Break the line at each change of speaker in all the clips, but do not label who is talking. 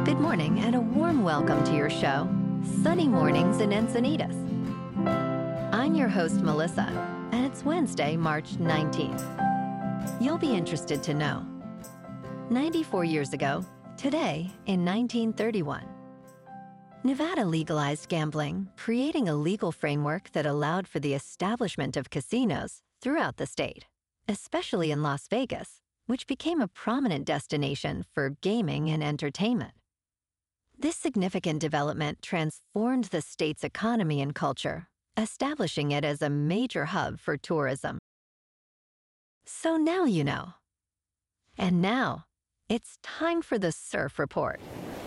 Good morning and a warm welcome to your show, Sunny Mornings in Encinitas. I'm your host, Melissa, and it's Wednesday, March 19th. You'll be interested to know. 94 years ago, today in 1931, Nevada legalized gambling, creating a legal framework that allowed for the establishment of casinos throughout the state, especially in Las Vegas, which became a prominent destination for gaming and entertainment. This significant development transformed the state's economy and culture, establishing it as a major hub for tourism. So now you know. And now, it's time for the Surf Report.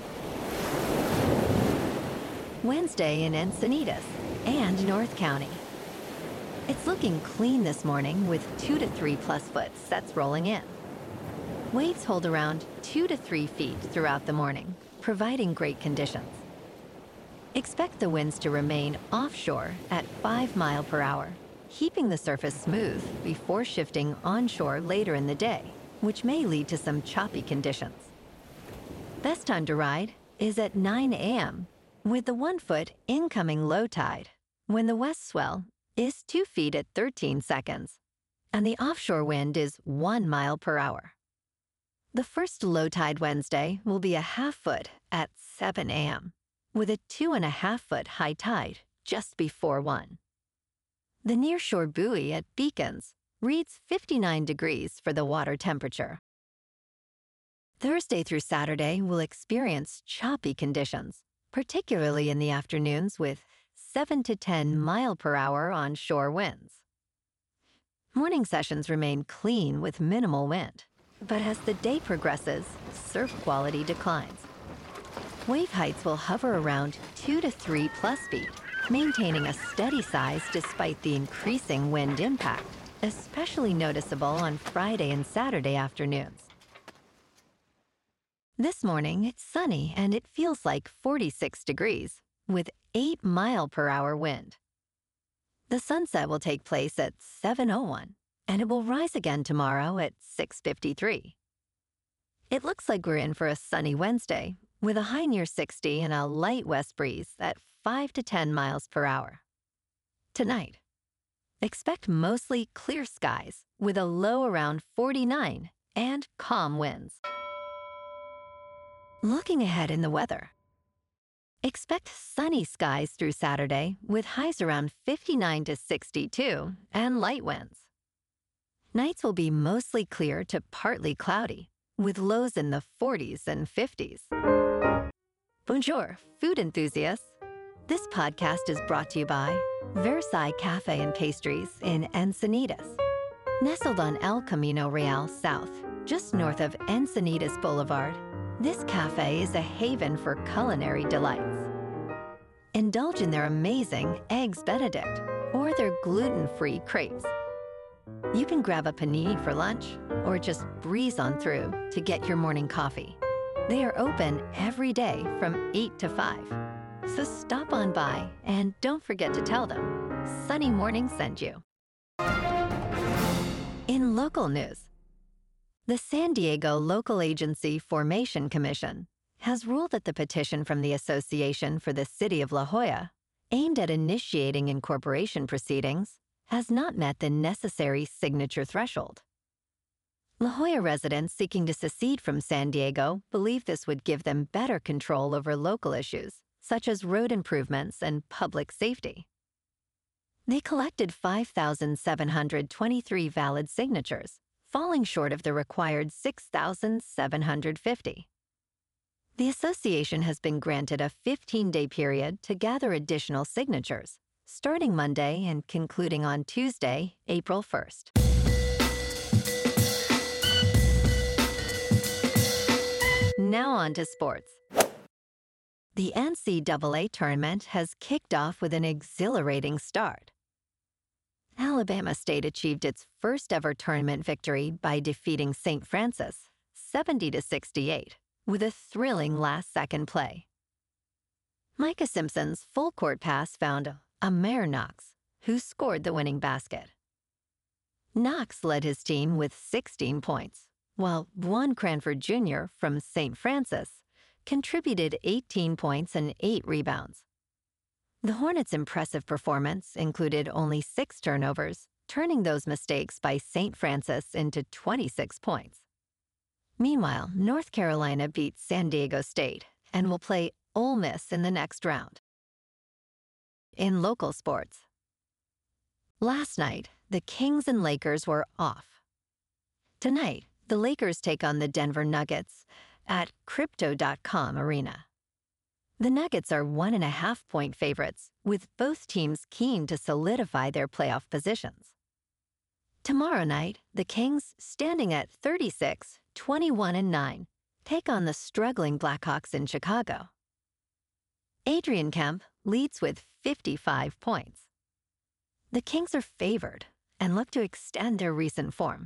Wednesday in Encinitas and North County. It's looking clean this morning with 2 to 3 plus foot sets rolling in. Waves hold around 2 to 3 feet throughout the morning, providing great conditions. Expect the winds to remain offshore at 5 miles per hour, keeping the surface smooth before shifting onshore later in the day, which may lead to some choppy conditions. Best time to ride is at 9 a.m. with the 1 foot incoming low tide, when the west swell is 2 feet at 13 seconds, and the offshore wind is 1 mile per hour. The first low tide Wednesday will be a half foot at 7 a.m., with a 2.5 foot high tide just before 1. The nearshore buoy at Beacons reads 59 degrees for the water temperature. Thursday through Saturday will experience choppy conditions, particularly in the afternoons with 7 to 10 mile per hour onshore winds. Morning sessions remain clean with minimal wind, but as the day progresses, surf quality declines. Wave heights will hover around 2 to 3 plus feet, maintaining a steady size despite the increasing wind impact, especially noticeable on Friday and Saturday afternoons. This morning, it's sunny and it feels like 46 degrees, with 8 mile per hour wind. The sunset will take place at 7:01, and it will rise again tomorrow at 6:53. It looks like we're in for a sunny Wednesday, with a high near 60 and a light west breeze at 5 to 10 miles per hour. Tonight, expect mostly clear skies with a low around 49 and calm winds. Looking ahead in the weather, expect sunny skies through Saturday with highs around 59 to 62 and light winds. Nights will be mostly clear to partly cloudy, with lows in the 40s and 50s. Bonjour, food enthusiasts. This podcast is brought to you by Versailles Cafe and Pastries in Encinitas. Nestled on El Camino Real South, just north of Encinitas Boulevard, this cafe is a haven for culinary delights. Indulge in their amazing Eggs Benedict or their gluten-free crepes. You can grab a panini for lunch or just breeze on through to get your morning coffee. They are open every day from 8 to 5. So stop on by and don't forget to tell them Sunny Morning sent you. In local news, the San Diego Local Agency Formation Commission has ruled that the petition from the Association for the City of La Jolla, aimed at initiating incorporation proceedings, has not met the necessary signature threshold. La Jolla residents seeking to secede from San Diego believe this would give them better control over local issues, such as road improvements and public safety. They collected 5,723 valid signatures, falling short of the required 6,750. The association has been granted a 15-day period to gather additional signatures, starting Monday and concluding on Tuesday, April 1st. Now on to sports. The NCAA tournament has kicked off with an exhilarating start. Alabama State achieved its first ever tournament victory by defeating St. Francis 70-68 with a thrilling last-second play. Micah Simpson's full-court pass found Amir Knox, who scored the winning basket. Knox led his team with 16 points, while Juan Cranford Jr. from St. Francis contributed 18 points and 8 rebounds. The Hornets' impressive performance included only 6 turnovers, turning those mistakes by St. Francis into 26 points. Meanwhile, North Carolina beat San Diego State and will play Ole Miss in the next round. In local sports, last night, the Kings and Lakers were off. Tonight, the Lakers take on the Denver Nuggets at Crypto.com Arena. The Nuggets are 1.5-point favorites, with both teams keen to solidify their playoff positions. Tomorrow night, the Kings, standing at 36, 21-9, take on the struggling Blackhawks in Chicago. Adrian Kemp leads with 55 points. The Kings are favored and look to extend their recent form.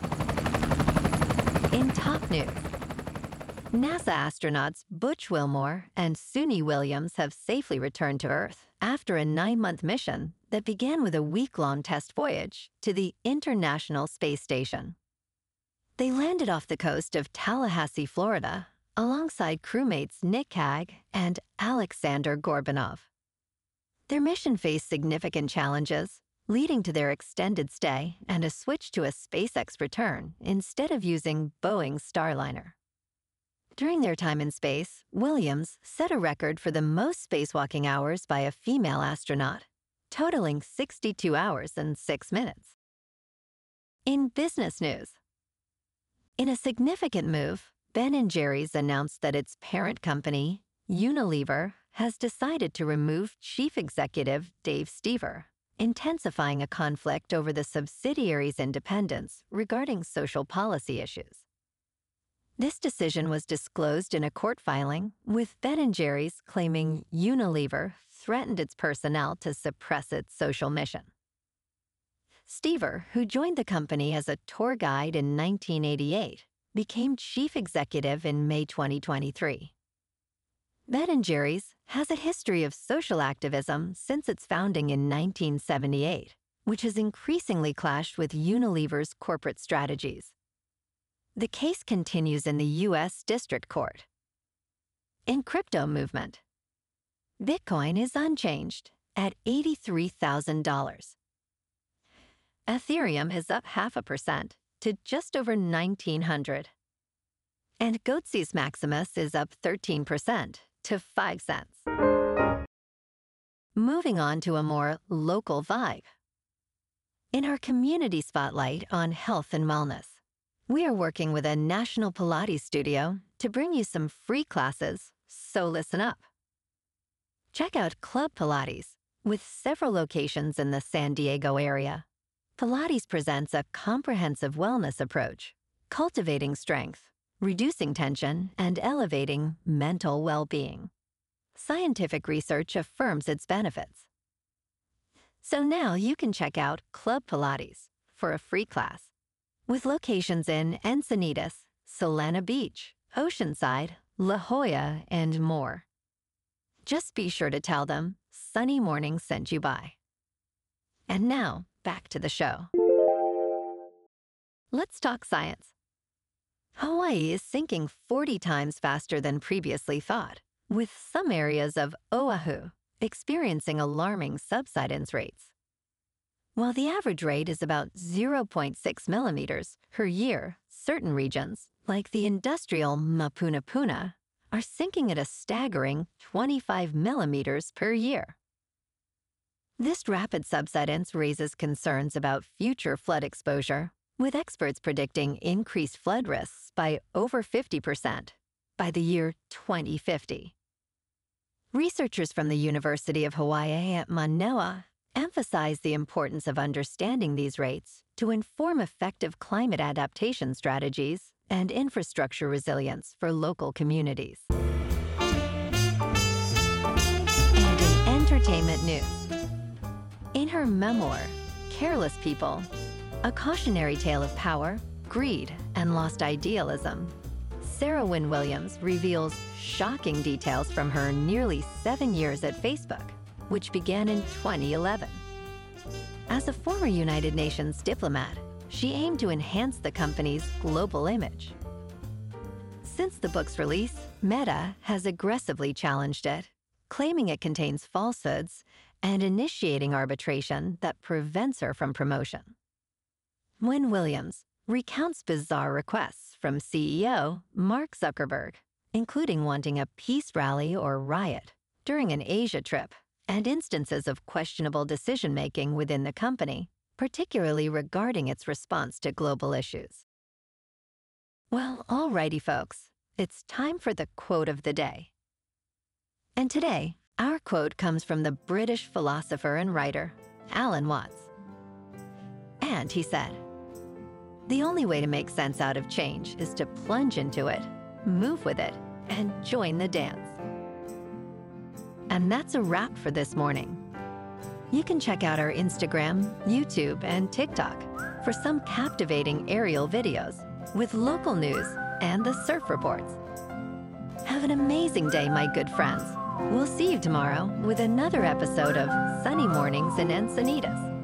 In top news, NASA astronauts Butch Wilmore and Suni Williams have safely returned to Earth after a 9-month mission that began with a week-long test voyage to the International Space Station. They landed off the coast of Tallahassee, Florida, alongside crewmates Nick Cagg and Alexander Gorbanov. Their mission faced significant challenges, leading to their extended stay and a switch to a SpaceX return instead of using Boeing's Starliner. During their time in space, Williams set a record for the most spacewalking hours by a female astronaut, totaling 62 hours and 6 minutes. In business news, in a significant move, Ben & Jerry's announced that its parent company, Unilever, has decided to remove Chief Executive Dave Stever, intensifying a conflict over the subsidiary's independence regarding social policy issues. This decision was disclosed in a court filing, with Ben & Jerry's claiming Unilever threatened its personnel to suppress its social mission. Stever, who joined the company as a tour guide in 1988, became chief executive in May 2023. Ben & Jerry's has a history of social activism since its founding in 1978, which has increasingly clashed with Unilever's corporate strategies. The case continues in the U.S. District Court. In crypto movement, Bitcoin is unchanged at $83,000. Ethereum is up 0.5% to just over 1,900. And Goatse's Maximus is up 13% to 5 cents. Moving on to a more local vibe. In our community spotlight on health and wellness, we are working with a national Pilates studio to bring you some free classes, so listen up. Check out Club Pilates, with several locations in the San Diego area. Pilates presents a comprehensive wellness approach, cultivating strength, reducing tension, and elevating mental well-being. Scientific research affirms its benefits. So now you can check out Club Pilates for a free class, with locations in Encinitas, Solana Beach, Oceanside, La Jolla, and more. Just be sure to tell them Sunny Morning sent you by. And now, back to the show. Let's talk science. Hawaii is sinking 40 times faster than previously thought, with some areas of Oahu experiencing alarming subsidence rates. While the average rate is about 0.6 millimeters per year, certain regions, like the industrial Mapunapuna, are sinking at a staggering 25 millimeters per year. This rapid subsidence raises concerns about future flood exposure, with experts predicting increased flood risks by over 50% by the year 2050. Researchers from the University of Hawaii at Manoa emphasize the importance of understanding these rates to inform effective climate adaptation strategies and infrastructure resilience for local communities. And in entertainment news, in her memoir, Careless People, a cautionary tale of power, greed, and lost idealism, Sarah Wynne Williams reveals shocking details from her nearly 7 years at Facebook, which began in 2011. As a former United Nations diplomat, she aimed to enhance the company's global image. Since the book's release, Meta has aggressively challenged it, claiming it contains falsehoods and initiating arbitration that prevents her from promotion. Wynne Williams recounts bizarre requests from CEO Mark Zuckerberg, including wanting a peace rally or riot during an Asia trip, and instances of questionable decision-making within the company, particularly regarding its response to global issues. Well, alrighty, folks, it's time for the quote of the day. And today, our quote comes from the British philosopher and writer, Alan Watts. And he said, "The only way to make sense out of change is to plunge into it, move with it, and join the dance." And that's a wrap for this morning. You can check out our Instagram, YouTube, and TikTok for some captivating aerial videos with local news and the surf reports. Have an amazing day, my good friends. We'll see you tomorrow with another episode of Sunny Mornings in Encinitas.